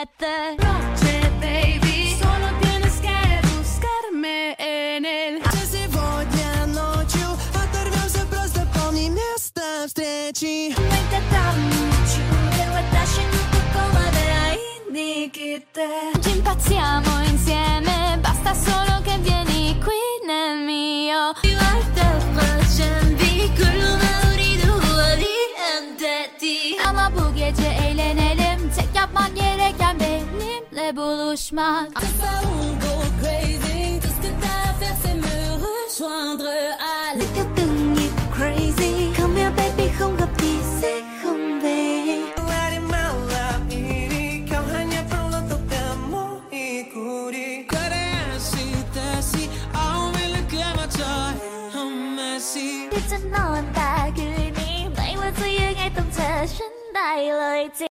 the noche, baby. Solo tienes que buscarme en el. Сегодня ночью оторвемся просто полни места встречи. No intentarmi uccidere, lasciami un po' come dai Nikite. Ci impazziamo insieme, basta solo che vieni qui nel mio. Ama bu gece eğlenelim. Tek yapman gereken benimle buluşmak. Go crazy, tout ce que t'as à faire c'est me rejoindre à Let your từng nhịp crazy. Come here baby, không gặp thì sẽ không về. 말이 말라 이리 강한 불러도 때문이 구리 그래야지 다시 어울릴 게 맞아 I'm messy ที่จะนอนตาคืนนี้ไม่ว่าจะยังไงต้องเจอฉันได้เลย